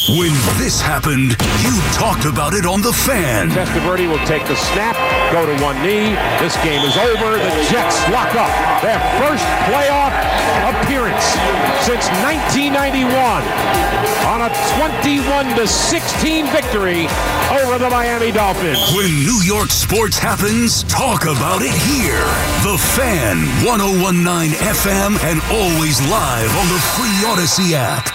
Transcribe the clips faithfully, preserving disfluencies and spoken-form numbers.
When this happened, you talked about it on The Fan. Testaverde will take the snap, go to one knee. This game is over. The Jets lock up their first playoff appearance since nineteen ninety-one on a twenty-one to sixteen victory over the Miami Dolphins. When New York sports happens, talk about it here. The Fan, one oh one point nine F M, and always live on the free Odyssey app.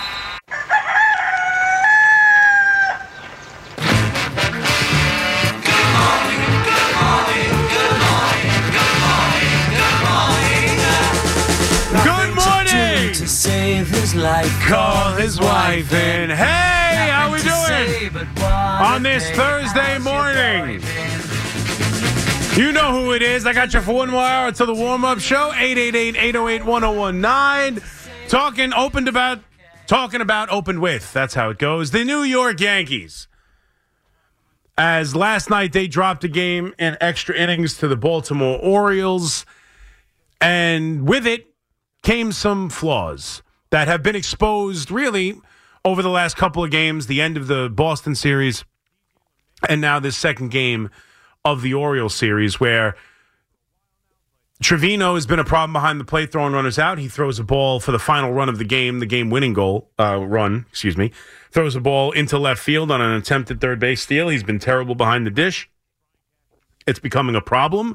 To save his life, call his wife and hey, how we doing on this Thursday morning? You know who it is. I got you for one more hour until the warm-up show. eight eight eight, eight oh eight, one oh one nine. Talking opened about, talking about opened with. That's how it goes. The New York Yankees. As last night they dropped a game in extra innings to the Baltimore Orioles, and with it came some flaws that have been exposed really over the last couple of games, the end of the Boston series, and now this second game of the Orioles series, where Trevino has been a problem behind the plate, throwing runners out. He throws a ball for the final run of the game, the game-winning goal uh, run, excuse me, throws a ball into left field on an attempted third base steal. He's been terrible behind the dish. It's becoming a problem.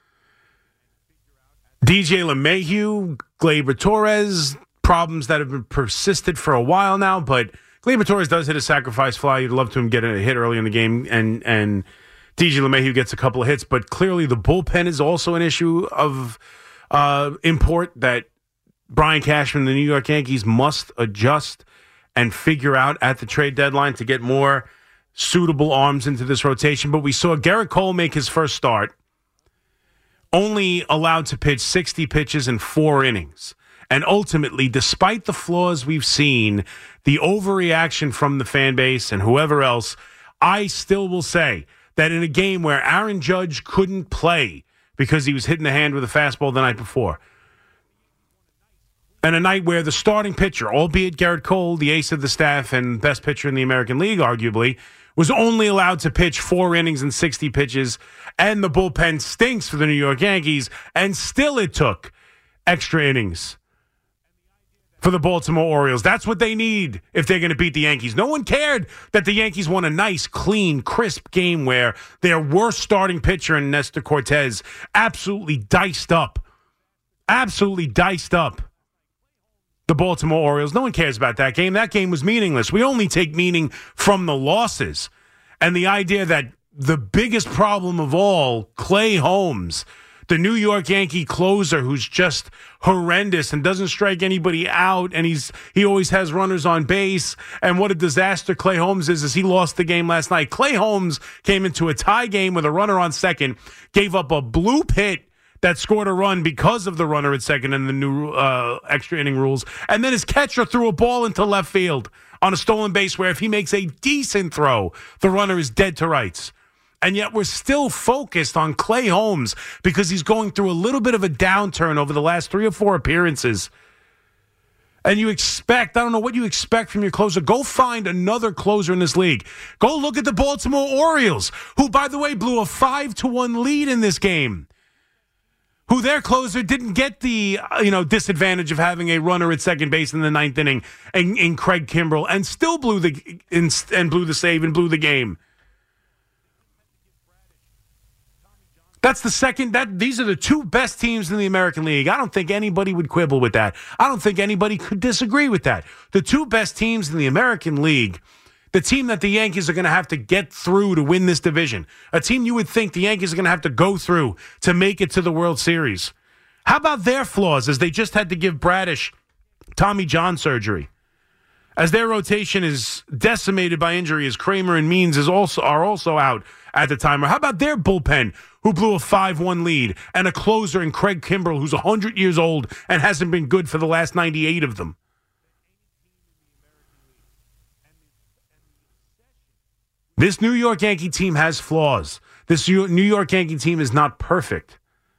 D J LeMahieu, Gleyber Torres, problems that have been persisted for a while now, but Gleyber Torres does hit a sacrifice fly. You'd love to him get a hit early in the game, and and D J LeMahieu gets a couple of hits, but clearly the bullpen is also an issue of uh, import that Brian Cashman, the New York Yankees, must adjust and figure out at the trade deadline to get more suitable arms into this rotation. But we saw Garrett Cole make his first start, only allowed to pitch sixty pitches in four innings. And ultimately, despite the flaws we've seen, the overreaction from the fan base and whoever else, I still will say that in a game where Aaron Judge couldn't play because he was hitting the hand with a fastball the night before, and a night where the starting pitcher, albeit Garrett Cole, the ace of the staff and best pitcher in the American League, arguably, was only allowed to pitch four innings and sixty pitches, and the bullpen stinks for the New York Yankees, and still it took extra innings for the Baltimore Orioles. That's what they need if they're going to beat the Yankees. No one cared that the Yankees won a nice, clean, crisp game where their worst starting pitcher in Nestor Cortez absolutely diced up. Absolutely diced up the Baltimore Orioles. No one cares about that game. That game was meaningless. We only take meaning from the losses. And the idea that the biggest problem of all, Clay Holmes, the New York Yankee closer who's just horrendous and doesn't strike anybody out, and he's he always has runners on base, and what a disaster Clay Holmes is, is he lost the game last night. Clay Holmes came into a tie game with a runner on second, gave up a bloop hit that scored a run because of the runner at second and the new uh, extra inning rules. And then his catcher threw a ball into left field on a stolen base where if he makes a decent throw, the runner is dead to rights. And yet we're still focused on Clay Holmes because he's going through a little bit of a downturn over the last three or four appearances. And you expect, I don't know what you expect from your closer. Go find another closer in this league. Go look at the Baltimore Orioles, who, by the way, blew a five to one lead in this game, who their closer didn't get the you know disadvantage of having a runner at second base in the ninth inning in, in Craig Kimbrell, and still blew the in, and blew the save and blew the game. That's the second. That these are the two best teams in the American League. I don't think anybody would quibble with that. I don't think anybody could disagree with that. The two best teams in the American League. The team that the Yankees are going to have to get through to win this division. A team you would think the Yankees are going to have to go through to make it to the World Series. How about their flaws, as they just had to give Bradish Tommy John surgery? As their rotation is decimated by injury, as Kramer and Means is also are also out at the time. Or how about their bullpen, who blew a five one lead, and a closer in Craig Kimbrell, who's one hundred years old and hasn't been good for the last ninety-eight of them? This New York Yankee team has flaws. This New York Yankee team is not perfect.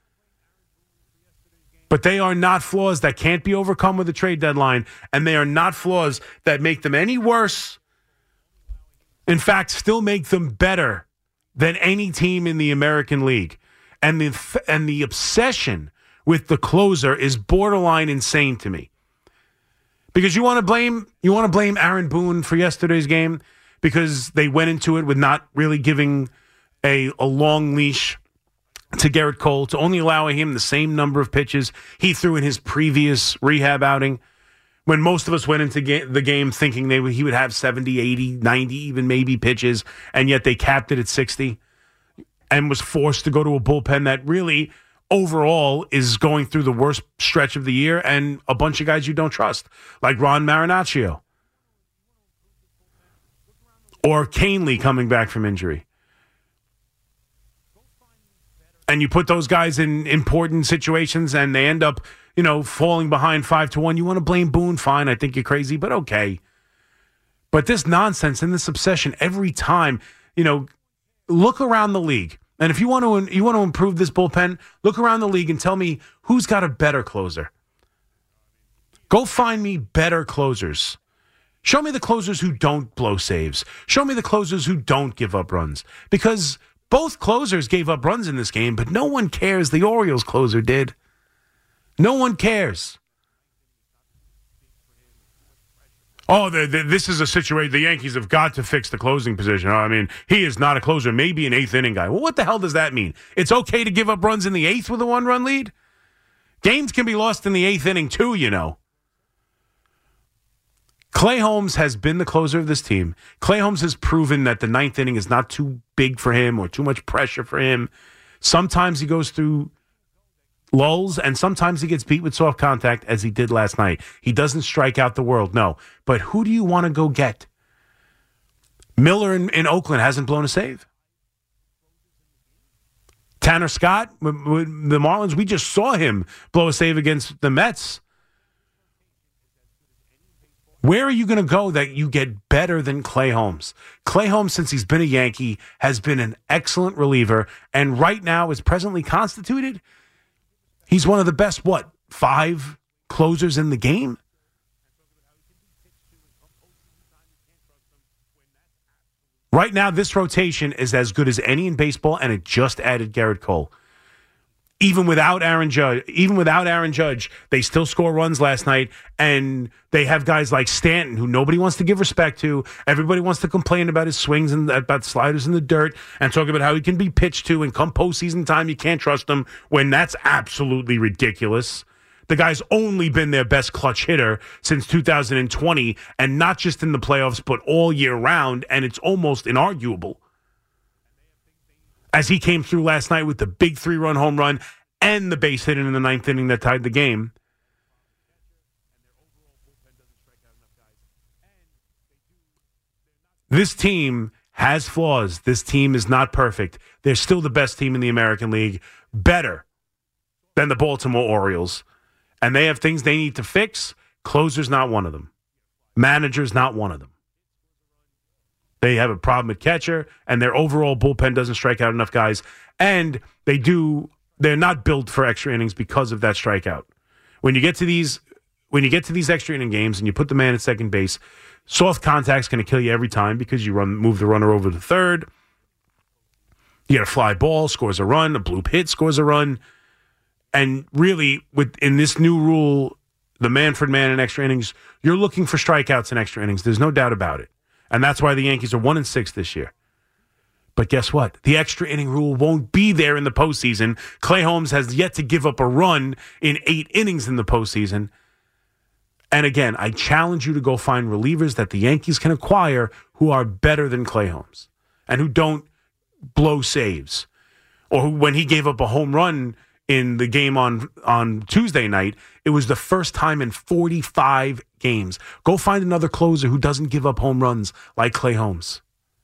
But they are not flaws that can't be overcome with a trade deadline, and they are not flaws that make them any worse In fact, still make them better than any team in the American League. And the and the obsession with the closer is borderline insane to me. Because you want to blame you want to blame Aaron Boone for yesterday's game because they went into it with not really giving a, a long leash to Gerrit Cole, to only allowing him the same number of pitches he threw in his previous rehab outing, when most of us went into ga- the game thinking they would, he would have seventy, eighty, ninety, even maybe pitches, and yet they capped it at sixty and was forced to go to a bullpen that really overall is going through the worst stretch of the year, and a bunch of guys you don't trust, like Ron Marinaccio or Canely coming back from injury. And you put those guys in important situations and they end up, you know, falling behind five to one. You want to blame Boone? Fine. I think you're crazy, but okay. But this nonsense and this obsession every time, you know, look around the league. And if you want to you want to improve this bullpen, look around the league and tell me who's got a better closer. Go find me better closers. Show me the closers who don't blow saves. Show me the closers who don't give up runs. Because both closers gave up runs in this game, but no one cares the Orioles closer did. No one cares. Oh, the, the, this is a situation. The Yankees have got to fix the closing position. I mean, he is not a closer, maybe an eighth inning guy. Well, what the hell does that mean? It's okay to give up runs in the eighth with a one-run lead? Games can be lost in the eighth inning too, you know. Clay Holmes has been the closer of this team. Clay Holmes has proven that the ninth inning is not too big for him or too much pressure for him. Sometimes he goes through lulls, and sometimes he gets beat with soft contact, as he did last night. He doesn't strike out the world, no. But who do you want to go get? Miller in, in Oakland hasn't blown a save. Tanner Scott, with, with the Marlins, we just saw him blow a save against the Mets. Where are you going to go that you get better than Clay Holmes? Clay Holmes, since he's been a Yankee, has been an excellent reliever, and right now is presently constituted. He's one of the best, what, five closers in the game? Right now, this rotation is as good as any in baseball, and it just added Gerrit Cole. Even without Aaron Judge, even without Aaron Judge, they still score runs last night, and they have guys like Stanton, who nobody wants to give respect to. Everybody wants to complain about his swings and about sliders in the dirt, and talk about how he can be pitched to, and come postseason time, you can't trust him, when that's absolutely ridiculous. The guy's only been their best clutch hitter since two thousand twenty, and not just in the playoffs, but all year round, and it's almost inarguable. As he came through last night with the big three-run home run and the base hit in the ninth inning that tied the game. This team has flaws. This team is not perfect. They're still the best team in the American League, better than the Baltimore Orioles. And they have things they need to fix. Closer's not one of them. Manager's not one of them. They have a problem at catcher, and their overall bullpen doesn't strike out enough guys. And they do, they're not built for extra innings because of that strikeout. When you get to these, when you get to these extra inning games and you put the man at second base, soft contact's going to kill you every time because you run, move the runner over to third. You get a fly ball, scores a run. A bloop hit, scores a run. And really, with in this new rule, the Manfred man in extra innings, you're looking for strikeouts in extra innings. There's no doubt about it. And that's why the Yankees are one and six this year. But guess what? The extra inning rule won't be there in the postseason. Clay Holmes has yet to give up a run in eight innings in the postseason. And again, I challenge you to go find relievers that the Yankees can acquire who are better than Clay Holmes and who don't blow saves. Or who, when he gave up a home run in the game on, on Tuesday night, it was the first time in forty-five games. Go find another closer who doesn't give up home runs like Clay Holmes.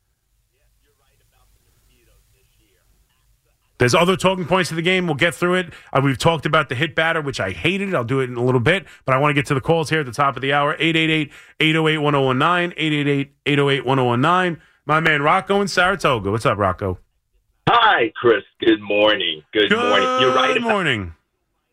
There's other talking points of the game. We'll get through it. Uh, we've talked about the hit batter, which I hated. I'll do it in a little bit, but I want to get to the calls here at the top of the hour. eight eight eight, eight oh eight, one oh one nine, eight eight eight, eight oh eight, one oh one nine. My man Rocco in Saratoga. What's up, Rocco? Hi, Chris. Good morning. Good, Good morning. You're right. Good morning.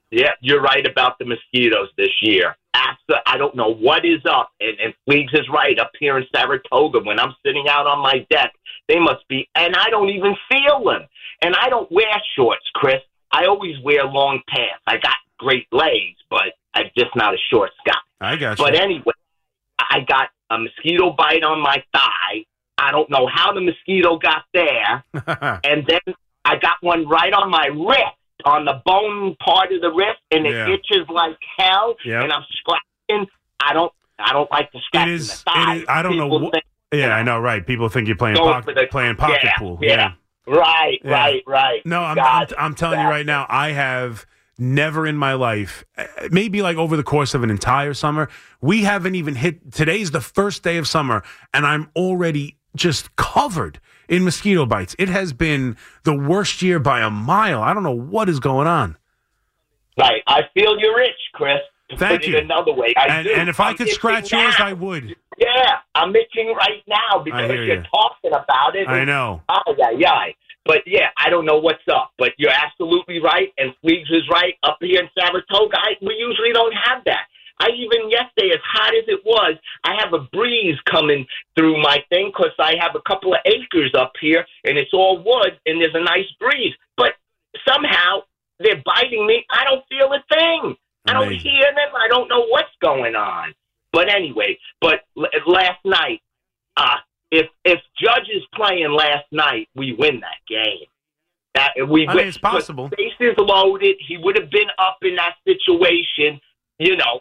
Yeah, you're right about the mosquitoes this year. After, I don't know what is up, and, and Fleegs is right. Up here in Saratoga, when I'm sitting out on my deck, they must be, and I don't even feel them. And I don't wear shorts, Chris. I always wear long pants. I got great legs, but I'm just not a shorts guy. I got you. But anyway, I got a mosquito bite on my thigh. I don't know how the mosquito got there. And then I got one right on my wrist, on the bone part of the wrist, and it Yeah. itches like hell. Yep. And I'm scratching. I don't. I don't like to scratch It in is. the thigh. It is I don't know. People Wh- think, yeah, I know. Right? People think you're playing Go pocket, for the- playing pocket yeah, pool. yeah. Yeah. Right. Yeah. Right. Right. No, I'm. Got I'm, I'm telling you right now. I have never in my life, uh, maybe like over the course of an entire summer, we haven't even hit. Today's the first day of summer, and I'm already just covered in mosquito bites. It has been the worst year by a mile. I don't know what is going on. Right. I feel you're itch, Chris. To Thank put you. it another way, I And, do. and if I I'm could itching scratch yours, now. I would. Yeah, I'm itching right now because hear you're you. talking about it. I know. Oh, yeah, yeah. But, yeah, I don't know what's up. But you're absolutely right, and Fleegs is right. Up here in Saratoga, I, we usually don't have that. I even yesterday, as hot as it was, I have a breeze coming through my thing because I have a couple of acres up here, and it's all wood, and there's a nice breeze. But somehow they're biting me. I don't feel a thing. I don't Amazing. hear them. I don't know what's going on. But anyway, but l- last night, uh, if if Judge is playing last night, we win that game. That we I mean, win. it's possible. Bases loaded. He would have been up in that situation. You know,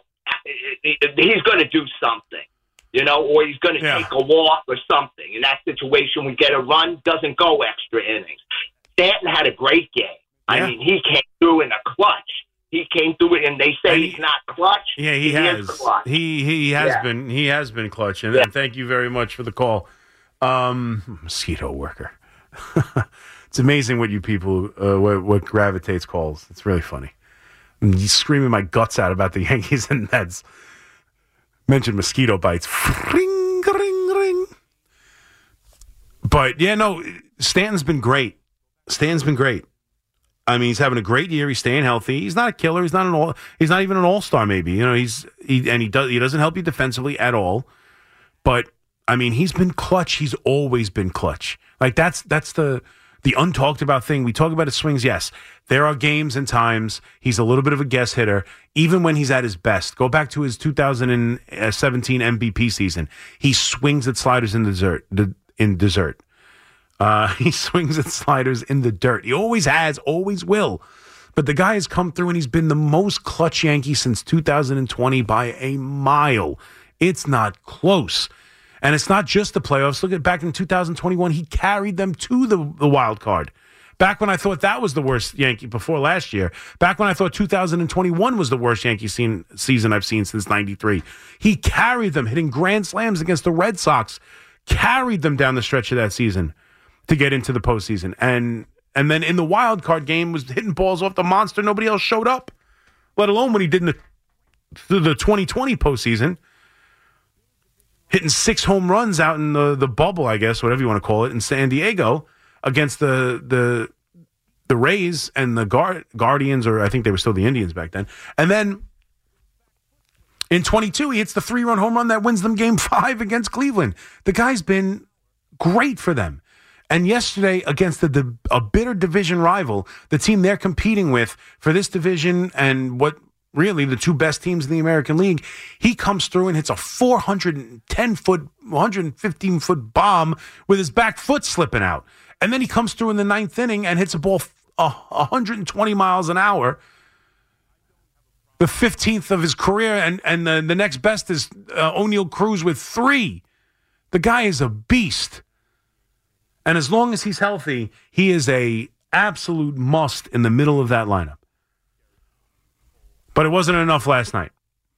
he's going to do something. You know, or he's going to Yeah. take a walk or something. In that situation, we get a run. Doesn't go extra innings. Stanton had a great game. I Yeah. mean, he came through in a clutch. He came through it, and they say And he- he's not clutch. Yeah, he, is has. clutch. He he has Yeah. been he has been clutch, and, Yeah. and thank you very much for the call, um, mosquito worker. It's amazing what you people uh, what, what gravitates calls. It's really funny. I'm screaming my guts out about the Yankees and Nets. Mentioned mosquito bites. Ring ring ring. But yeah, no, Stanton's been great. Stanton's been great. I mean, he's having a great year. He's staying healthy. He's not a killer. He's not an all. He's not even an all-star. Maybe you know. He's he and he does. He doesn't help you defensively at all. But I mean, he's been clutch. He's always been clutch. Like that's that's the the untalked about thing. We talk about his swings. Yes, there are games and times he's a little bit of a guess hitter. Even when he's at his best, go back to his two thousand seventeen M V P season. He swings at sliders in the desert. In desert. Uh, he swings at sliders in the dirt. He always has, always will. But the guy has come through and he's been the most clutch Yankee since two thousand twenty by a mile. It's not close. And it's not just the playoffs. Look at back in two thousand twenty-one, he carried them to the, the wild card. Back when I thought that was the worst Yankee before last year. Back when I thought two thousand twenty-one was the worst Yankee scene, season I've seen since ninety-three. He carried them, hitting grand slams against the Red Sox. Carried them down the stretch of that season to get into the postseason. And and then in the wild card game was hitting balls off the monster. Nobody else showed up, let alone when he did in the, the twenty twenty postseason. Hitting six home runs out in the, the bubble, I guess, whatever you want to call it, in San Diego against the the the Rays and the Guard, Guardians, or I think they were still the Indians back then. And then in twenty-two, he hits the three-run home run that wins them game five against Cleveland. The guy's been great for them. And yesterday, against the, the a bitter division rival, the team they're competing with for this division and what really the two best teams in the American League, he comes through and hits a four hundred ten foot, one hundred fifteen foot bomb with his back foot slipping out. And then he comes through in the ninth inning and hits a ball uh, one hundred twenty miles an hour, the fifteenth of his career, and, and the, the next best is uh, O'Neal Cruz with three. The guy is a beast. And as long as he's healthy, he is a absolute must in the middle of that lineup. But it wasn't enough last night.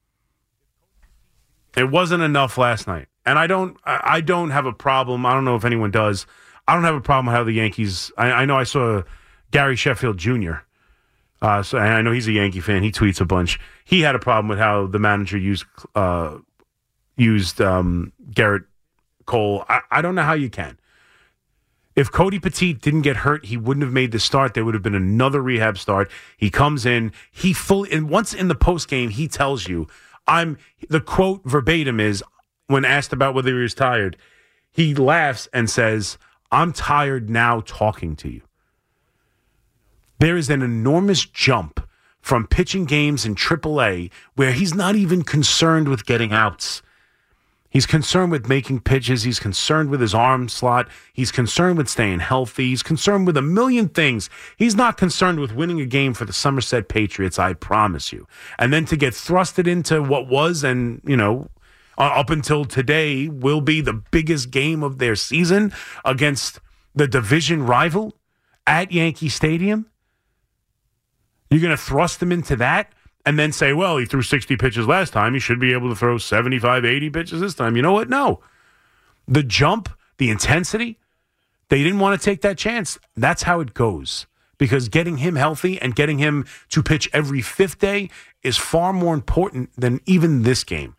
It wasn't enough last night. And I don't I don't have a problem. I don't know if anyone does. I don't have a problem with how the Yankees, I, I know I saw Gary Sheffield Junior Uh, so and I know he's a Yankee fan. He tweets a bunch. He had a problem with how the manager used uh, used um, Garrett Cole. I, I don't know how you can. If Cody Petit didn't get hurt, he wouldn't have made the start. There would have been another rehab start. He comes in, he fully, and once in the post game, he tells you, I'm, the quote verbatim is, when asked about whether he was tired, he laughs and says, I'm tired now talking to you. There is an enormous jump from pitching games in triple A where he's not even concerned with getting outs. He's concerned with making pitches. He's concerned with his arm slot. He's concerned with staying healthy. He's concerned with a million things. He's not concerned with winning a game for the Somerset Patriots, I promise you. And then to get thrusted into what was and, you know, uh, up until today will be the biggest game of their season against the division rival at Yankee Stadium. You're going to thrust him into that? And then say, well, he threw sixty pitches last time. He should be able to throw seventy-five, eighty pitches this time. You know what? No. The jump, the intensity, they didn't want to take that chance. That's how it goes. Because getting him healthy and getting him to pitch every fifth day is far more important than even this game.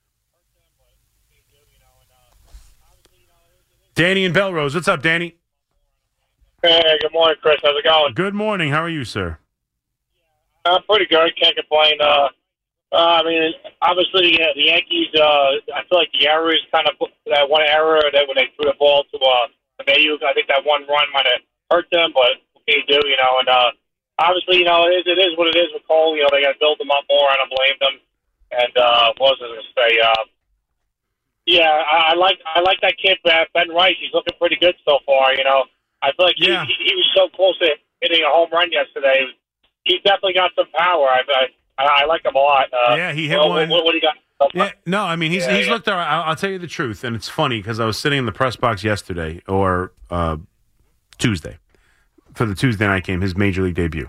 Danny in Belrose. What's up, Danny? Hey, good morning, Chris. How's it going? Good morning. How are you, sir? Uh, pretty good. Can't complain. Uh, uh, I mean, obviously, yeah, the Yankees, uh, I feel like the error is kind of that one error that when they threw the ball to uh, Mayu, I think that one run might have hurt them, but what can you do, you know? And uh, obviously, you know, it is, it is what it is with Cole. You know, they got to build them up more. I don't blame them. And uh, what was I going to say? Uh, yeah, I, I like I like that kid, Ben Rice. He's looking pretty good so far, you know. I feel like he, yeah. he, he was so close to hitting a home run yesterday. He's definitely got some power. I I, I like him a lot. Uh, yeah, he hit well, one. What, what do you got? Yeah, no, I mean, he's yeah, he's yeah. looked all right. I'll, I'll tell you the truth, and it's funny because I was sitting in the press box yesterday, or uh, Tuesday, for the Tuesday night game, his Major League debut.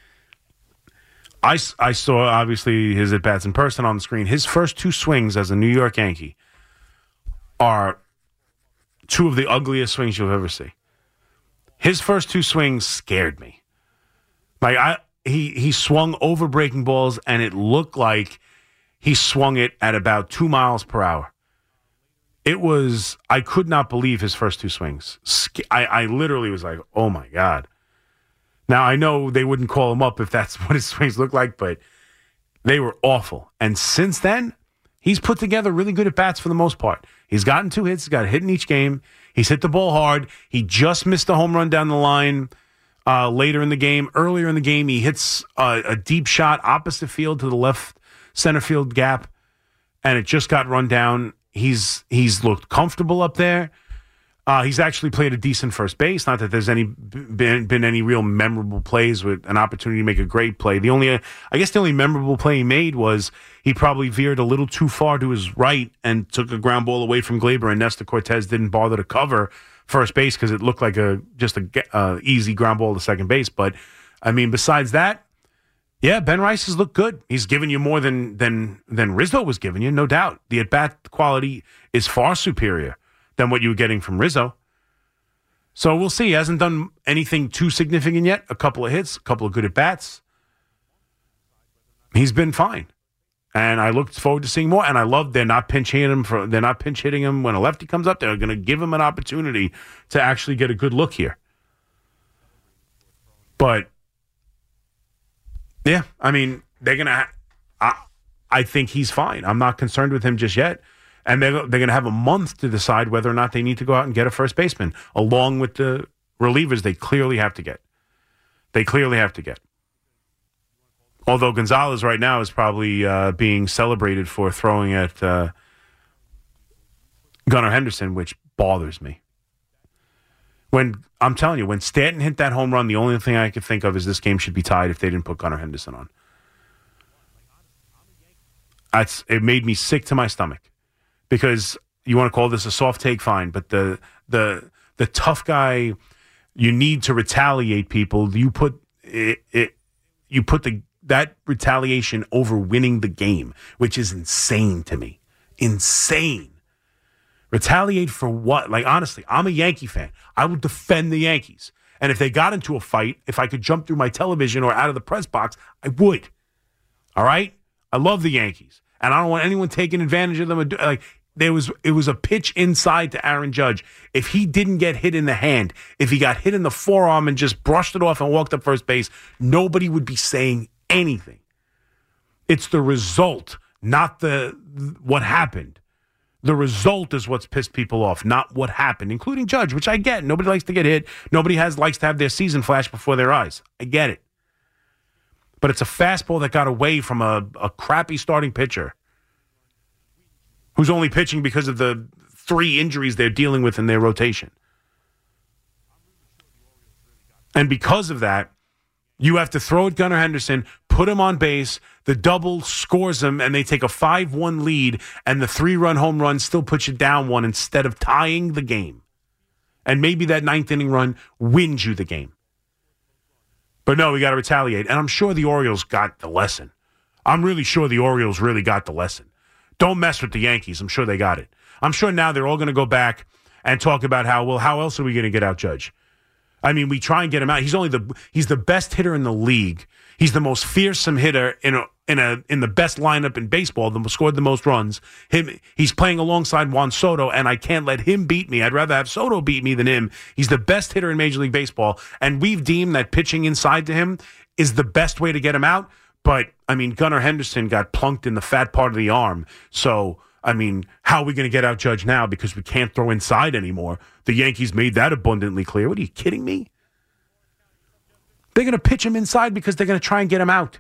I, I saw, obviously, his at-bats in person on the screen. His first two swings as a New York Yankee are two of the ugliest swings you'll ever see. His first two swings scared me. Like, I... He he swung over breaking balls, and it looked like he swung it at about two miles per hour. It was, I could not believe his first two swings. I, I literally was like, oh, my God. Now, I know they wouldn't call him up if that's what his swings looked like, but they were awful. And since then, he's put together really good at-bats for the most part. He's gotten two hits. He's got a hit in each game. He's hit the ball hard. He just missed a home run down the line. Uh, later in the game, earlier in the game, he hits a, a deep shot opposite field to the left center field gap, and it just got run down. He's he's looked comfortable up there. Uh, he's actually played a decent first base. Not that there's any been, been any real memorable plays with an opportunity to make a great play. The only, I guess, the only memorable play he made was he probably veered a little too far to his right and took a ground ball away from Glaber, and Nestor Cortez didn't bother to cover first base because it looked like a just a uh, easy ground ball to second base. But I mean, besides that, yeah, Ben Rice has looked good. He's given you more than than than Rizzo was giving you, no doubt. The at bat quality is far superior than what you were getting from Rizzo. So we'll see. He hasn't done anything too significant yet. A couple of hits, a couple of good at bats. He's been fine. And I look forward to seeing more. And I love they're not pinch hitting him for they're not pinch hitting him when a lefty comes up. They're going to give him an opportunity to actually get a good look here. But yeah, I mean, they're going to. I I think he's fine. I'm not concerned with him just yet. And they're they're going to have a month to decide whether or not they need to go out and get a first baseman, along with the relievers they clearly have to get. They clearly have to get. Although Gonzalez right now is probably uh, being celebrated for throwing at uh, Gunnar Henderson, which bothers me. When I'm telling you, when Stanton hit that home run, the only thing I could think of is this game should be tied if they didn't put Gunnar Henderson on. That's, it made me sick to my stomach. Because you want to call this a soft take, fine, but the the the tough guy, you need to retaliate people. You put it, it you put the that retaliation over winning the game, which is insane to me. Insane. Retaliate for what? Like, honestly, I'm a Yankee fan. I would defend the Yankees. And if they got into a fight, if I could jump through my television or out of the press box, I would. All right? I love the Yankees. And I don't want anyone taking advantage of them. Like, there was it was a pitch inside to Aaron Judge. If he didn't get hit in the hand, if he got hit in the forearm and just brushed it off and walked up first base, nobody would be saying anything. It's the result, not the what happened. The result is what's pissed people off, not what happened, including Judge, which I get. Nobody likes to get hit. Nobody has likes to have their season flash before their eyes. I get it. But it's a fastball that got away from a, a crappy starting pitcher who's only pitching because of the three injuries they're dealing with in their rotation. And because of that, you have to throw at Gunnar Henderson, put him on base, the double scores him, and they take a five one lead, and the three-run home run still puts you down one instead of tying the game. And maybe that ninth inning run wins you the game. But no, we got to retaliate. And I'm sure the Orioles got the lesson. I'm really sure the Orioles really got the lesson. Don't mess with the Yankees. I'm sure they got it. I'm sure now they're all going to go back and talk about how, well, how else are we going to get out Judge? I mean, we try and get him out. He's only the he's the best hitter in the league. He's the most fearsome hitter in a in a in the best lineup in baseball. The scored the most runs. Him he's playing alongside Juan Soto, and I can't let him beat me. I'd rather have Soto beat me than him. He's the best hitter in Major League Baseball, and we've deemed that pitching inside to him is the best way to get him out. But I mean, Gunnar Henderson got plunked in the fat part of the arm, so. I mean, how are we going to get out Judge now because we can't throw inside anymore? The Yankees made that abundantly clear. What, are you kidding me? They're going to pitch him inside because they're going to try and get him out.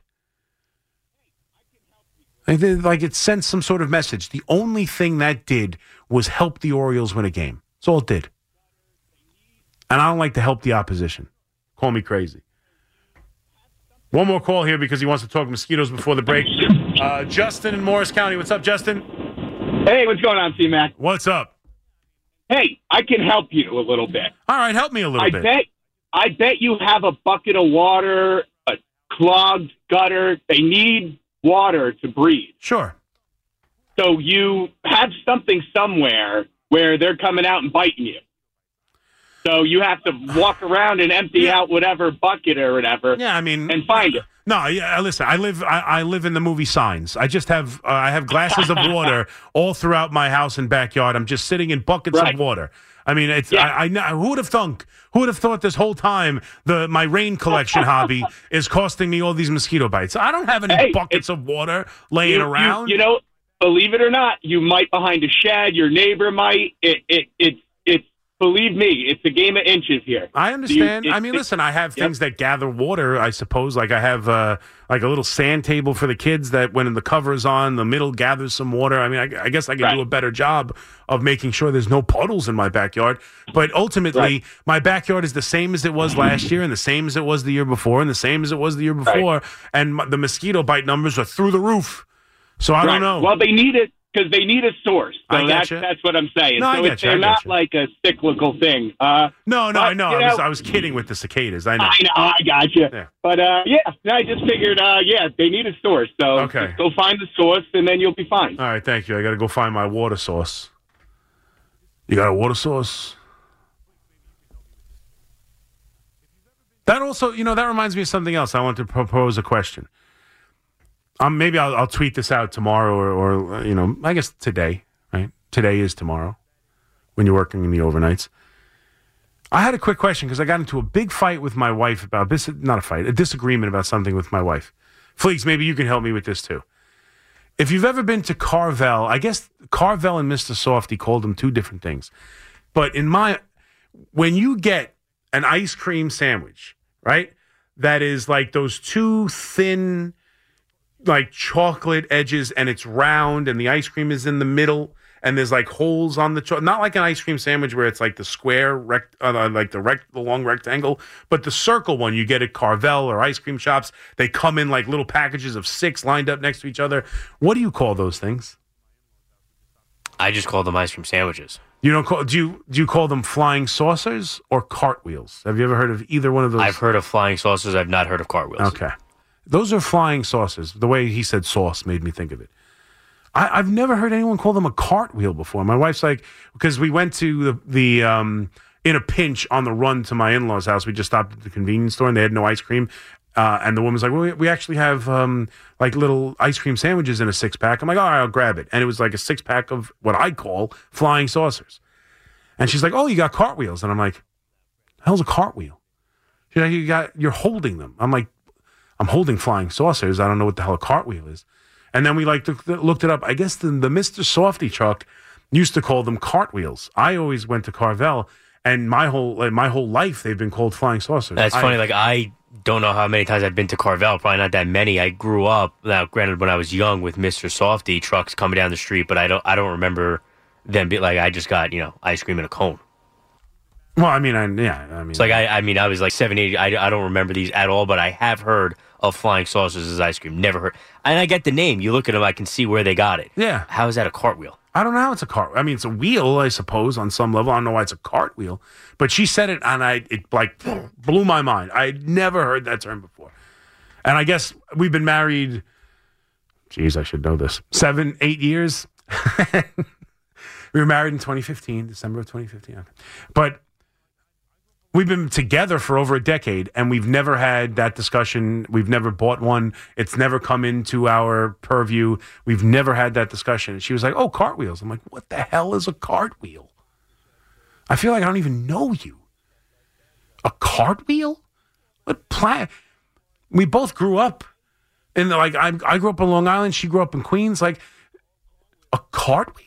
Like it sent some sort of message. The only thing that did was help the Orioles win a game. That's all it did. And I don't like to help the opposition. Call me crazy. One more call here because he wants to talk mosquitoes before the break. Uh, Justin in Morris County. What's up, Justin? Hey, what's going on, C-Mac? What's up? Hey, I can help you a little bit. All right, help me a little I bit. bet, I bet you have a bucket of water, a clogged gutter. They need water to breathe. Sure. So you have something somewhere where they're coming out and biting you. So you have to walk around and empty yeah. out whatever bucket or whatever. Yeah, I mean, and find it. No, yeah. Listen, I live. I, I live in the movie Signs. I just have. Uh, I have glasses of water all throughout my house and backyard. I'm just sitting in buckets right. of water. I mean, it's. Yeah. I, I. Who would have thunk? Who would have thought this whole time the my rain collection hobby is costing me all these mosquito bites? I don't have any hey, buckets of water laying you, around. You, you know, believe it or not, you might behind a shed. Your neighbor might. It. It. It's. It's. Believe me, it's a game of inches here. I understand. You, it, I mean, it, listen, I have yep. things that gather water, I suppose. Like I have uh, like a little sand table for the kids that when the cover is on, the middle gathers some water. I mean, I, I guess I can right. do a better job of making sure there's no puddles in my backyard. But ultimately, right. my backyard is the same as it was last year and the same as it was the year before and the same as it was the year before. Right. And the mosquito bite numbers are through the roof. So I right. don't know. Well, they need it. Because they need a source. So I that's, you. that's what I'm saying. No, so I it's, you. they're I not you. like a cyclical thing. Uh, no, no, but, I know. I know. was, I was kidding with the cicadas. I know. I know. I got you. Yeah. But, uh, yeah, I just figured, uh, yeah, they need a source. So okay. just go find the source, and then you'll be fine. All right, thank you. I got to go find my water source. You got a water source? That also, you know, that reminds me of something else. I want to propose a question. Um, maybe I'll, I'll tweet this out tomorrow or, or, you know, I guess today, right? Today is tomorrow when you're working in the overnights. I had a quick question because I got into a big fight with my wife about this, not a fight, a disagreement about something with my wife. Fleeks, maybe you can help me with this too. If you've ever been to Carvel, I guess Carvel and Mister Softy called them two different things. But in my, when you get an ice cream sandwich, right, that is like those two thin, like chocolate edges and it's round and the ice cream is in the middle and there's like holes on the cho- not like an ice cream sandwich where it's like the square rect uh, like the rect the long rectangle, but the circle one you get at Carvel or ice cream shops. They come in like little packages of six lined up next to each other. What do you call those things? I just call them ice cream sandwiches. You don't call do you do you call them flying saucers or cartwheels? Have you ever heard of either one of those? I've heard of flying saucers. I've not heard of cartwheels. Okay. Those are flying saucers. The way he said sauce made me think of it. I, I've never heard anyone call them a cartwheel before. My wife's like, because we went to the, the um, in a pinch on the run to my in-laws' house. We just stopped at the convenience store and they had no ice cream. Uh, and the woman's like, well, we, we actually have um, like little ice cream sandwiches in a six pack. I'm like, all right, I'll grab it. And it was like a six pack of what I call flying saucers. And she's like, oh, you got cartwheels. And I'm like, the hell's a cartwheel? She's like, you got, you're holding them. I'm like, I'm holding flying saucers. I don't know what the hell a cartwheel is. And then we like looked, looked it up. I guess the, the Mister Softy truck used to call them cartwheels. I always went to Carvel, and my whole like, my whole life they've been called flying saucers. That's I, funny. Like, I don't know how many times I've been to Carvel. Probably not that many. I grew up, now granted, when I was young with Mister Softy trucks coming down the street, but I don't I don't remember them be like, I just got, you know, ice cream in a cone. Well, I mean, I, yeah, I mean, it's like I, I mean, I was like seven, eight. I, I don't remember these at all, but I have heard of flying saucers as ice cream. Never heard, and I get the name. You look at them, I can see where they got it. Yeah, how is that a cartwheel? I don't know how it's a cart. I mean, it's a wheel, I suppose, on some level. I don't know why it's a cartwheel, but she said it, and I it like blew my mind. I had never heard that term before, and I guess we've been married. Geez, I should know this. Seven, eight years. We were married in twenty fifteen, December of twenty fifteen. Okay. But we've been together for over a decade, and we've never had that discussion. We've never bought one. It's never come into our purview. We've never had that discussion. And she was like, oh, cartwheels. I'm like, what the hell is a cartwheel? I feel like I don't even know you. A cartwheel? What plan? We both grew up in the, like, I, I grew up in Long Island. She grew up in Queens. Like, a cartwheel?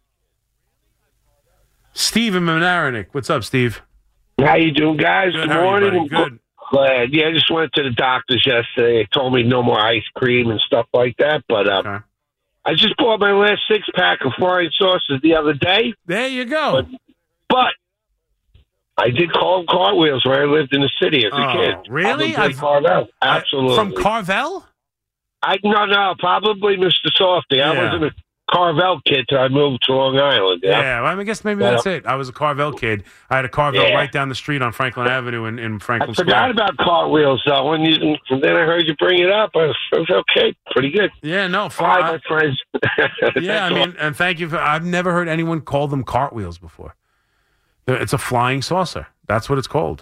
Steve in Mamaroneck. What's up, Steve? How you doing, guys? Good, Good how are you, morning. buddy? Good. Glad. Yeah, I just went to the doctors yesterday. They told me no more ice cream and stuff like that. But uh, Okay. I just bought my last six pack of flying saucers the other day. There you go. But, but I did call them cartwheels where I lived in the city as a Oh, kid. really? Probably I've- Carvel. I- Absolutely. from Carvel? I no no probably Mister Softy. I Yeah. wasn't a Carvel kid till I moved to Long Island. Yeah, Yeah. well, I guess maybe Yeah. that's it. I was a Carvel kid. I had a Carvel Yeah. right down the street on Franklin Avenue in, in I Franklin forgot Square. about cartwheels though. When you and then I heard you bring it up, I was, I was okay, pretty good. Yeah, no, Hi, fly. my friends. Yeah, I mean, and thank you for. I've never heard anyone call them cartwheels before. It's a flying saucer. That's what it's called.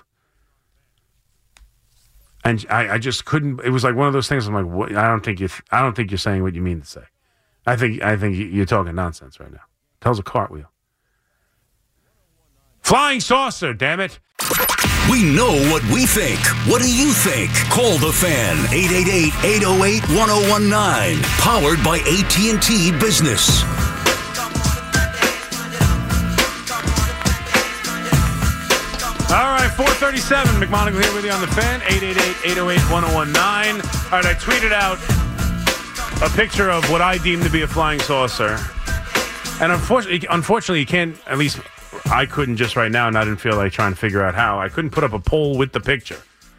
And I, I just couldn't. It was like one of those things. I'm like, what? I don't think you. I don't think you're saying what you mean to say. I think. I think you- you're talking nonsense right now. Tells a cartwheel. Flying saucer. Damn it. We know what we think. What do you think? Call the Fan, eight eight eight, eight oh eight, one oh one nine. Powered by A T and T Business. All right, four thirty-seven. McMonagle here with you on the Fan, eight eight eight, eight oh eight, one oh one nine. All right, I tweeted out a picture of what I deem to be a flying saucer. And unfortunately, unfortunately, you can't, at least I couldn't just right now, and I didn't feel like trying to figure out how. I couldn't put up a poll with the picture.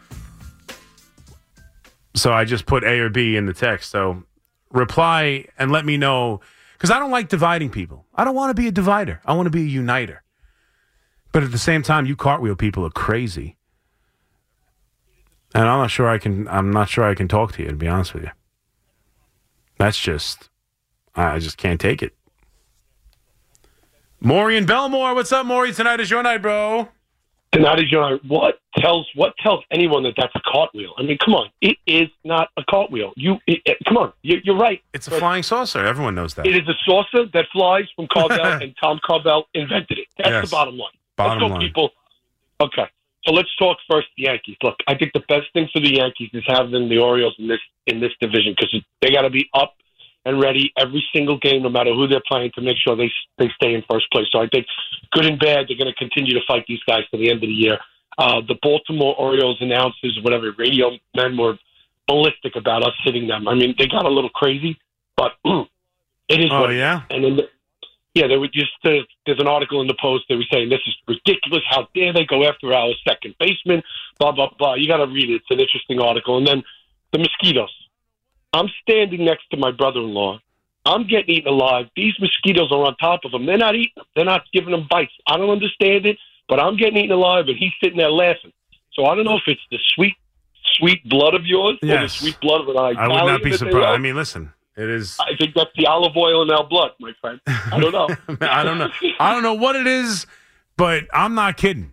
So I just put A or B in the text. So reply and let me know, because I don't like dividing people. I don't want to be a divider. I want to be a uniter. But at the same time, you cartwheel people are crazy. And I'm not sure I can, I'm not sure I can talk to you, to be honest with you. That's just, I just can't take it. Maury in Belmore. What's up, Maury? Tonight is your night, bro. Tonight is your night. What tells what tells anyone that that's a cartwheel? I mean, come on, it is not a cartwheel. You it, it, come on, you, you're right. It's a flying saucer. Everyone knows that. It is a saucer that flies from Carvel, and Tom Carvel invented it. That's Yes. the bottom line. Bottom let's go, line. people. Okay, so let's talk first the Yankees. Look, I think the best thing for the Yankees is having the Orioles in this in this division because they got to be up and ready every single game, no matter who they're playing, to make sure they they stay in first place. So I think, good and bad, they're going to continue to fight these guys to the end of the year. Uh, the Baltimore Orioles announcers, whatever, radio men were ballistic about us hitting them. I mean, they got a little crazy, but it is Oh, what it is. yeah? And then, the, yeah, they were just, uh, there's an article in the Post, they were saying, this is ridiculous, how dare they go after our second baseman, blah, blah, blah. You got to read it. It's an interesting article. And then the mosquitoes. I'm standing next to my brother-in-law. I'm getting eaten alive. These mosquitoes are on top of them. They're not eating them. They're not giving them bites. I don't understand it, but I'm getting eaten alive, and he's sitting there laughing. So I don't know if it's the sweet, sweet blood of yours or the Yes. sweet blood of an Italian. I would not be that they surprised. love. I mean, listen, it is. I think that's the olive oil in our blood, my friend. I don't know. I don't know. I don't know what it is, but I'm not kidding.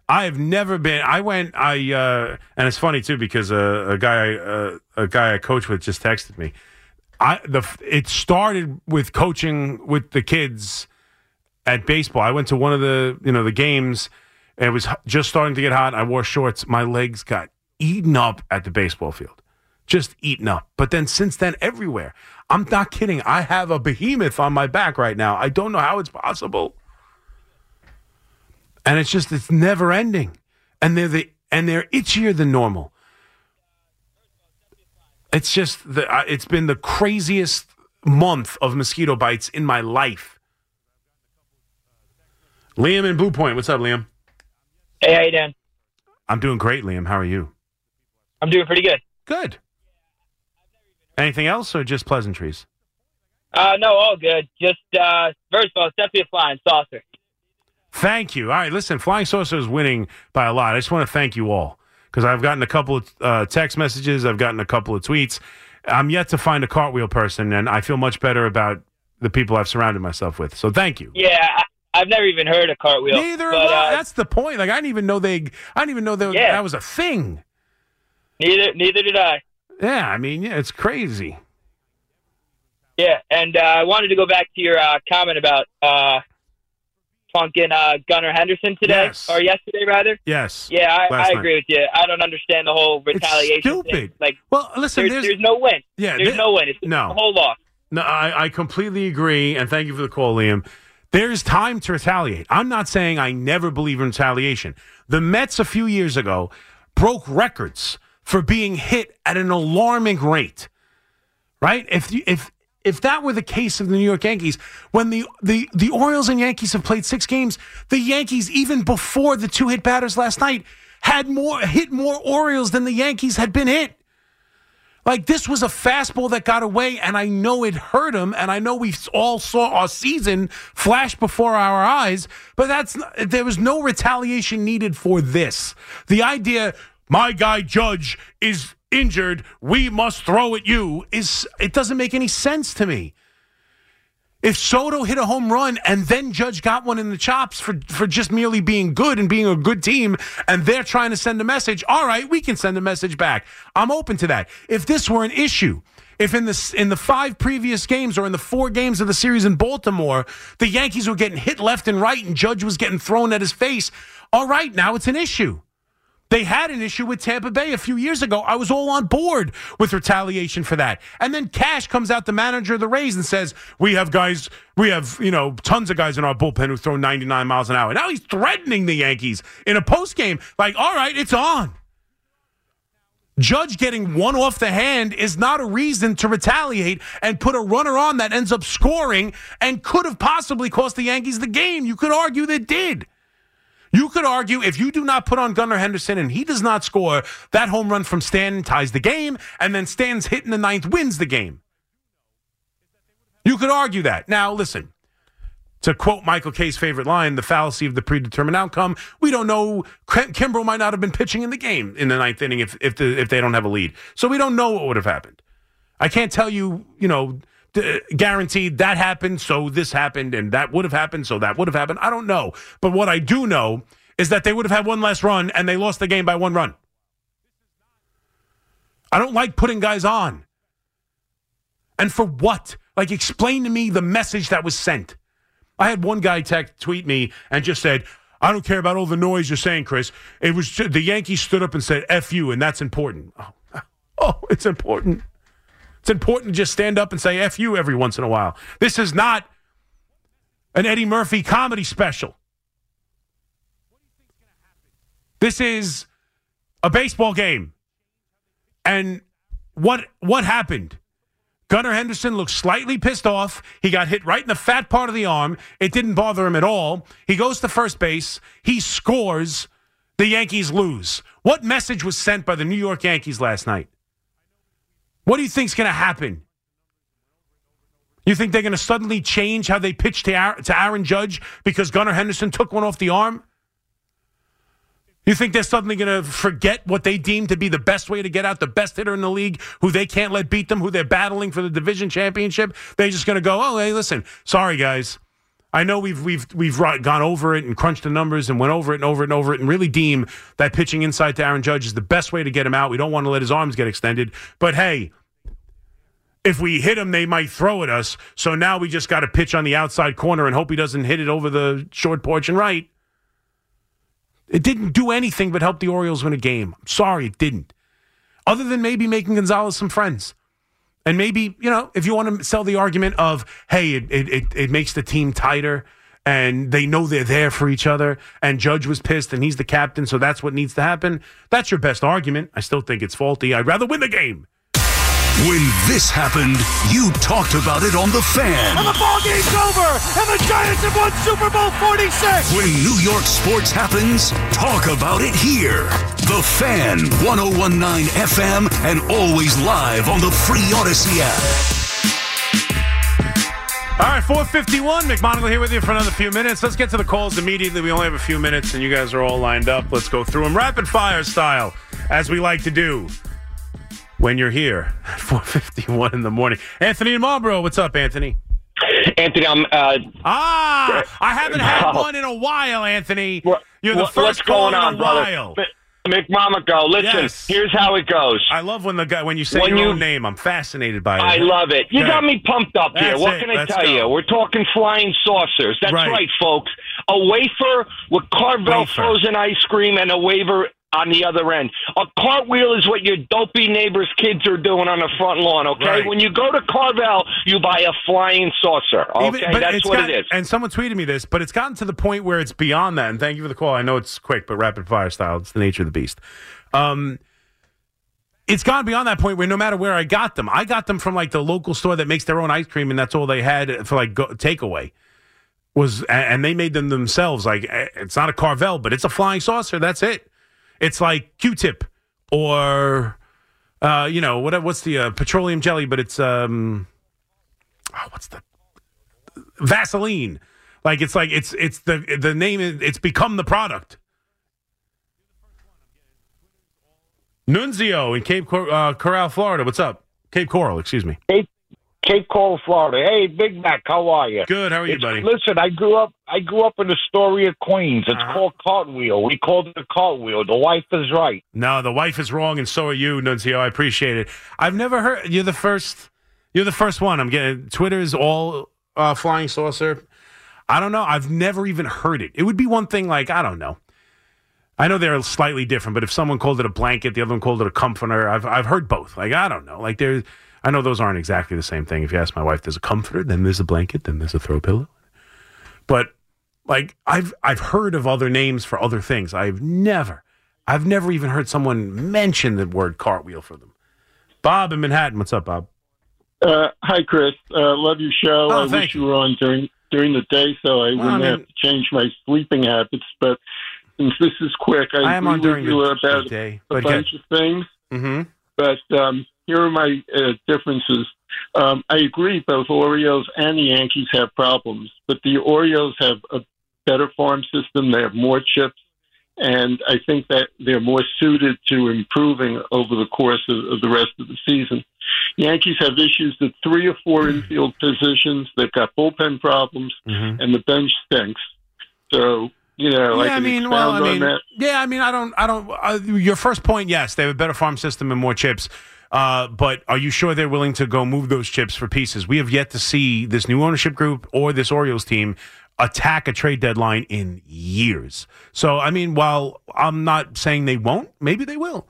I have never been. I went. I uh, and it's funny too because uh, a guy, uh, a guy I coach with, just texted me. I the it started with coaching with the kids at baseball. I went to one of the you know the games. And it was just starting to get hot. I wore shorts. My legs got eaten up at the baseball field, just eaten up. But then since then, everywhere. I'm not kidding. I have a behemoth on my back right now. I don't know how it's possible. And it's just, it's never ending. And they're the, and they're itchier than normal. It's just, the, uh, it's been the craziest month of mosquito bites in my life. Liam in Blue Point. What's up, Liam? Hey, how you doing? I'm doing great, Liam. How are you? I'm doing pretty good. Good. Anything else or just pleasantries? Uh, no, all good. Just, uh, first of all, it's definitely a flying saucer. Thank you. All right, listen, Flying Saucer is winning by a lot. I just want to thank you all because I've gotten a couple of uh, text messages. I've gotten a couple of tweets. I'm yet to find a cartwheel person, and I feel much better about the people I've surrounded myself with. So thank you. Yeah, I, I've never even heard of cartwheel. Neither but, have I. Uh, That's the point. Like I didn't even know they. I didn't even know that, yeah. that was a thing. Neither, neither did I. Yeah, I mean, yeah, it's crazy. Yeah, and uh, I wanted to go back to your uh, comment about uh, funking uh, Gunnar Henderson today, Yes. or yesterday, rather. Yes. Yeah, I, Last I night. agree with you. I don't understand the whole retaliation It's stupid. thing. Like, well, listen, there's, there's, there's no win. Yeah, there's there- no win. It's no. a whole loss. No, I, I completely agree, and thank you for the call, Liam. There's time to retaliate. I'm not saying I never believe in retaliation. The Mets a few years ago broke records for being hit at an alarming rate. Right? If you, if if that were the case of the New York Yankees, when the, the, the Orioles and Yankees have played six games, the Yankees, even before the two hit batters last night, had more hit more Orioles than the Yankees had been hit. Like, this was a fastball that got away, and I know it hurt him, and I know we all saw our season flash before our eyes, but that's not, there was no retaliation needed for this. The idea, my guy Judge is injured, we must throw at you, is it doesn't make any sense to me. If Soto hit a home run and then Judge got one in the chops for, for just merely being good and being a good team, and they're trying to send a message, all right, we can send a message back. I'm open to that. If this were an issue, if in the, in the five previous games or in the four games of the series in Baltimore, the Yankees were getting hit left and right and Judge was getting thrown at his face, all right, now it's an issue. They had an issue with Tampa Bay a few years ago. I was all on board with retaliation for that. And then Cash comes out, the manager of the Rays, and says, we have guys, we have, you know, tons of guys in our bullpen who throw ninety-nine miles an hour. Now he's threatening the Yankees in a postgame. Like, all right, it's on. Judge getting one off the hand is not a reason to retaliate and put a runner on that ends up scoring and could have possibly cost the Yankees the game. You could argue that did. You could argue if you do not put on Gunnar Henderson and he does not score, that home run from Stanton ties the game, and then Stanton's hit in the ninth wins the game. You could argue that. Now, listen, to quote Michael Kay's favorite line, the fallacy of the predetermined outcome, we don't know. Kimbrel might not have been pitching in the game in the ninth inning if if, the, if they don't have a lead. So we don't know what would have happened. I can't tell you, you know, guaranteed that happened, so this happened, and that would have happened, so that would have happened. I don't know. But what I do know is that they would have had one less run, and they lost the game by one run. I don't like putting guys on. And for what? Like, explain to me the message that was sent. I had one guy text, tweet me and just said, I don't care about all the noise you're saying, Chris. It was just, the Yankees stood up and said, F you, and that's important. Oh, oh it's important. It's important to just stand up and say F you every once in a while. This is not an Eddie Murphy comedy special. This is a baseball game. And what what happened? Gunnar Henderson looked slightly pissed off. He got hit right in the fat part of the arm. It didn't bother him at all. He goes to first base. He scores. The Yankees lose. What message was sent by the New York Yankees last night? What do you think's going to happen? You think they're going to suddenly change how they pitch to Aaron, to Aaron Judge because Gunnar Henderson took one off the arm? You think they're suddenly going to forget what they deem to be the best way to get out the best hitter in the league, who they can't let beat them, who they're battling for the division championship? They're just going to go, oh, hey, listen, sorry, guys. I know we've we've we've gone over it and crunched the numbers and went over it and over it and over it and really deem that pitching inside to Aaron Judge is the best way to get him out. We don't want to let his arms get extended. But, hey, if we hit him, they might throw at us. So now we just got to pitch on the outside corner and hope he doesn't hit it over the short porch and right. It didn't do anything but help the Orioles win a game. I'm sorry, it didn't. Other than maybe making Gonzalez some friends. And maybe, you know, if you want to sell the argument of, hey, it, it, it, it makes the team tighter and they know they're there for each other and Judge was pissed and he's the captain, so that's what needs to happen. That's your best argument. I still think it's faulty. I'd rather win the game. When this happened, you talked about it on The Fan. And the ball game's over, and the Giants have won Super Bowl forty-six. When New York sports happens, talk about it here. The Fan, one oh one point nine F M, and always live on the free Odyssey app. All right, four fifty-one. McMonagle here with you for another few minutes. Let's get to the calls immediately. We only have a few minutes, and you guys are all lined up. Let's go through them rapid fire style, as we like to do when you're here at four fifty-one in the morning. Anthony in Marlboro. What's up, Anthony? Anthony, I'm... Uh, ah, I haven't had one in a while, Anthony. What, You're the what, first what's going call on, in a brother? while. McMonagle, listen, Yes. here's how it goes. I love when the guy when you say When your you- own name. I'm fascinated by it. I love it. You Good. got me pumped up here. That's What it. can I Let's tell go. you? We're talking flying saucers. That's Right. right, folks. A wafer with Carvel Wafer. frozen ice cream and a wafer on the other end. A cartwheel is what your dopey neighbor's kids are doing on the front lawn, okay? Right. When you go to Carvel, you buy a flying saucer, okay? Even- but That's it's what got- it is. And someone tweeted me this, but it's gotten to the point where it's beyond that. And thank you for the call. I know it's quick, but rapid fire style. It's the nature of the beast. Um, it's gone beyond that point where no matter where I got them, I got them from like the local store that makes their own ice cream, and that's all they had for like go- takeaway. Was and they made them themselves. Like it's not a Carvel, but it's a flying saucer. That's it. It's like Q-tip or uh, you know what? What's the uh, petroleum jelly? But it's um, oh, what's the Vaseline? Like it's like it's it's the the name. It's become the product. Nunzio in Cape Cor- uh, Coral, Florida. What's up? Cape Coral, excuse me. Cape, Cape Coral, Florida. Hey, Big Mac, how are you? Good. How are you, It's- buddy? Listen, I grew up. I grew up in Astoria, Queens. It's Uh-huh. called Cartwheel. We called it a Cartwheel. The wife is right. No, the wife is wrong, and so are you, Nunzio. I appreciate it. I've never heard. You're the first. You're the first one. I'm getting. Twitter is all uh, flying saucer. I don't know. I've never even heard it. It would be one thing. Like I don't know. I know they're slightly different, but if someone called it a blanket, the other one called it a comforter. I've I've heard both. Like I don't know. Like there's. I know those aren't exactly the same thing. If you ask my wife, there's a comforter, then there's a blanket, then there's a throw pillow. But like I've I've heard of other names for other things. I've never, I've never even heard someone mention the word cartwheel for them. Bob in Manhattan, what's up, Bob? Uh, hi, Chris. Uh, love your show. Oh, I thank wish you were on during during the day so I wouldn't I mean- have to change my sleeping habits. But since this is quick, I, I am agree on during with you the about day, a but bunch of things. Mm-hmm. But um, here are my uh, differences. Um, I agree both Orioles and the Yankees have problems, but the Orioles have a better farm system. They have more chips, and I think that they're more suited to improving over the course of, of the rest of the season. Yankees have issues at three or four infield positions. They've got bullpen problems, Mm-hmm. and the bench stinks. So, you know, I Yeah, I can mean, well, I expound on mean, that. yeah, I mean, I don't, I don't. Uh, your first point, yes, they have a better farm system and more chips. Uh, but are you sure they're willing to go move those chips for pieces? We have yet to see this new ownership group or this Orioles team attack a trade deadline in years. So, I mean, while I'm not saying they won't, maybe they will.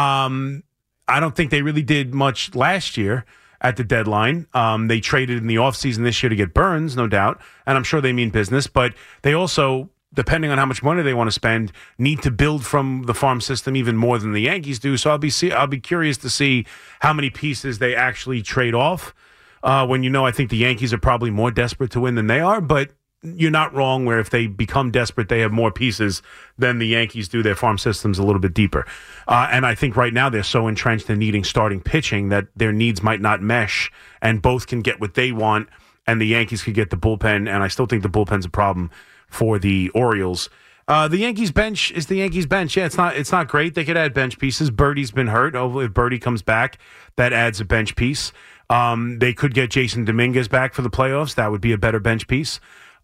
Um, I don't think they really did much last year at the deadline. Um, they traded in the offseason this year to get Burns, no doubt, and I'm sure they mean business, but they also, depending on how much money they want to spend, need to build from the farm system even more than the Yankees do. So I'll be see, I'll be curious to see how many pieces they actually trade off. Uh, when you know, I think the Yankees are probably more desperate to win than they are, but you're not wrong where if they become desperate, they have more pieces than the Yankees do. Their farm system's a little bit deeper. Uh, and I think right now they're so entrenched in needing starting pitching that their needs might not mesh, and both can get what they want, and the Yankees could get the bullpen, and I still think the bullpen's a problem for the Orioles. Uh, the Yankees bench is the Yankees bench. Yeah, it's not it's not great. They could add bench pieces. Birdie's been hurt. Hopefully, if Birdie comes back, that adds a bench piece. Um, they could get Jason Dominguez back for the playoffs. That would be a better bench piece.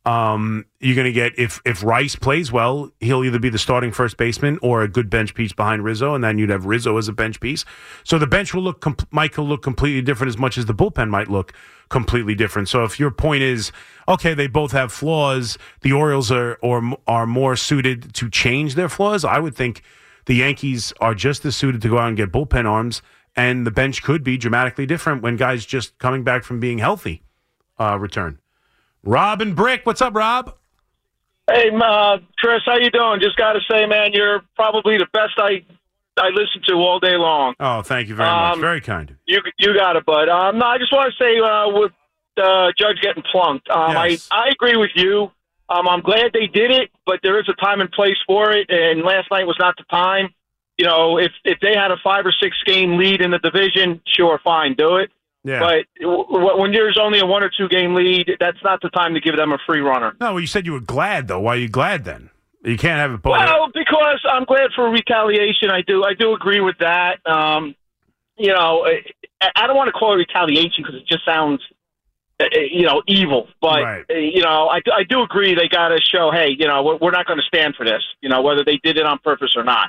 Um, you're going to get, if if Rice plays well, he'll either be the starting first baseman or a good bench piece behind Rizzo, and then you'd have Rizzo as a bench piece. So the bench will look, com- might look completely different as much as the bullpen might look completely different. So if your point is, okay, they both have flaws, the Orioles are or are more suited to change their flaws, I would think the Yankees are just as suited to go out and get bullpen arms, and the bench could be dramatically different when guys just coming back from being healthy uh, return. Rob and Brick, what's up, Rob? Hey, uh, Chris, how you doing? Just got to say, man, you're probably the best I I listen to all day long. Oh, thank you very um, much. Very kind. You you got it, bud. Um, no, I just want to say uh, with uh, Judge getting plunked, um, Yes. I I agree with you. Um, I'm glad they did it, but there is a time and place for it, and last night was not the time. You know, if if they had a five or six game lead in the division, sure, fine, do it. Yeah. But w- when there's only a one or two game lead, that's not the time to give them a free runner. No, well, you said you were glad, though. Why are you glad then? You can't have it both. Well, because I'm glad for retaliation. I do. I do agree with that. Um, you know, I, I don't want to call it retaliation because it just sounds, uh, you know, evil. But Right. uh, you know, I, I do agree they got to show, hey, you know, we're, we're not going to stand for this. You know, whether they did it on purpose or not.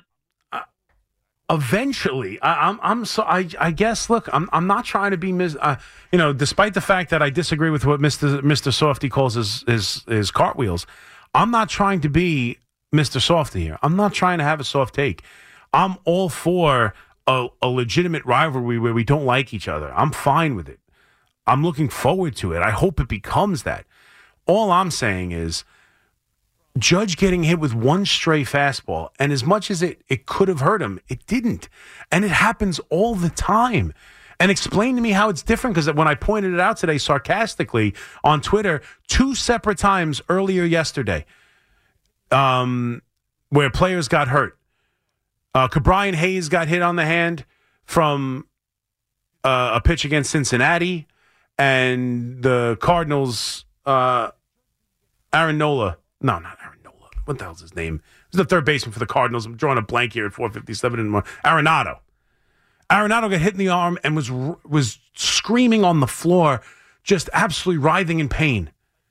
Eventually, I, I'm. I'm so. I. I guess. Look, I'm. I'm not trying to be mis. Uh, you know, despite the fact that I disagree with what Mister Mister Softy calls his his his cartwheels, I'm not trying to be Mister Softy here. I'm not trying to have a soft take. I'm all for a, a legitimate rivalry where we don't like each other. I'm fine with it. I'm looking forward to it. I hope it becomes that. All I'm saying is, Judge getting hit with one stray fastball, and as much as it, it could have hurt him, it didn't. And it happens all the time. And explain to me how it's different, because when I pointed it out today sarcastically on Twitter, two separate times earlier yesterday, um, where players got hurt. Uh, Cabrian Hayes got hit on the hand from uh, a pitch against Cincinnati, and the Cardinals, uh, Aaron Nola, no, not Aaron Nola. What the hell's his name? He's the third baseman for the Cardinals. I'm drawing a blank here at four fifty-seven and more. Arenado. Arenado got hit in the arm and was was screaming on the floor, just absolutely writhing in pain.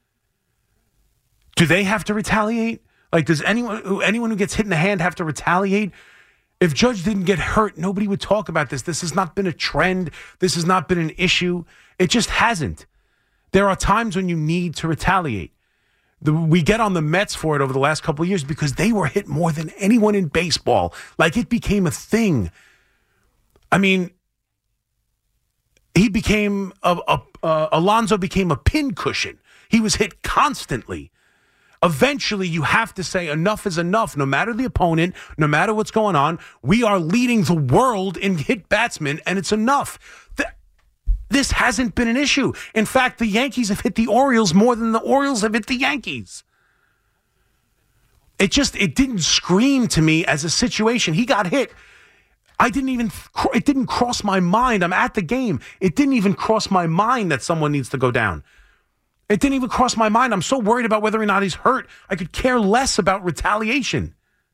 Do they have to retaliate? Like, does anyone who anyone who gets hit in the hand have to retaliate? If Judge didn't get hurt, nobody would talk about this. This has not been a trend. This has not been an issue. It just hasn't. There are times when you need to retaliate. The, we get on the Mets for it over the last couple of years because they were hit more than anyone in baseball. Like, it became a thing. I mean, he became a, a uh, Alonso became a pincushion. He was hit constantly. Eventually, you have to say enough is enough. No matter the opponent, no matter what's going on, we are leading the world in hit batsmen, and it's enough. Th- This hasn't been an issue. In fact, the Yankees have hit the Orioles more than the Orioles have hit the Yankees. It just, it didn't scream to me as a situation. He got hit. I didn't even, it didn't cross my mind. I'm at the game. It didn't even cross my mind that someone needs to go down. It didn't even cross my mind. I'm so worried about whether or not he's hurt. I could care less about retaliation.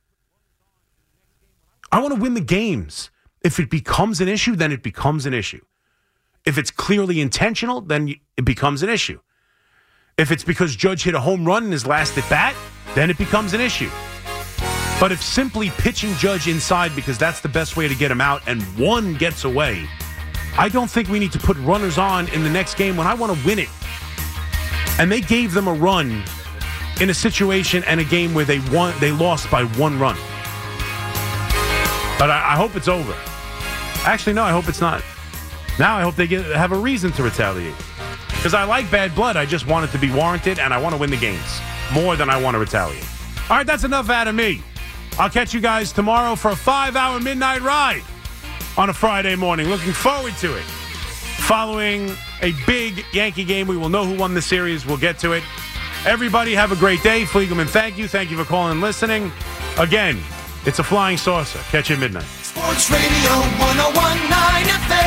I want to win the games. If it becomes an issue, then it becomes an issue. If it's clearly intentional, then it becomes an issue. If it's because Judge hit a home run in his last at bat, then it becomes an issue. But if simply pitching Judge inside because that's the best way to get him out and one gets away, I don't think we need to put runners on in the next game when I want to win it. And they gave them a run in a situation and a game where they won, they lost by one run. But I, I hope it's over. Actually, no, I hope it's not. Now I hope they get have a reason to retaliate. Because I like bad blood. I just want it to be warranted, and I want to win the games more than I want to retaliate. All right, that's enough out of me. I'll catch you guys tomorrow for a five-hour midnight ride on a Friday morning. Looking forward to it. Following a big Yankee game, we will know who won the series. We'll get to it. Everybody have a great day. Fliegelman, thank you. Thank you for calling and listening. Again, it's a flying saucer. Catch you at midnight. Sports Radio one oh one point nine F M.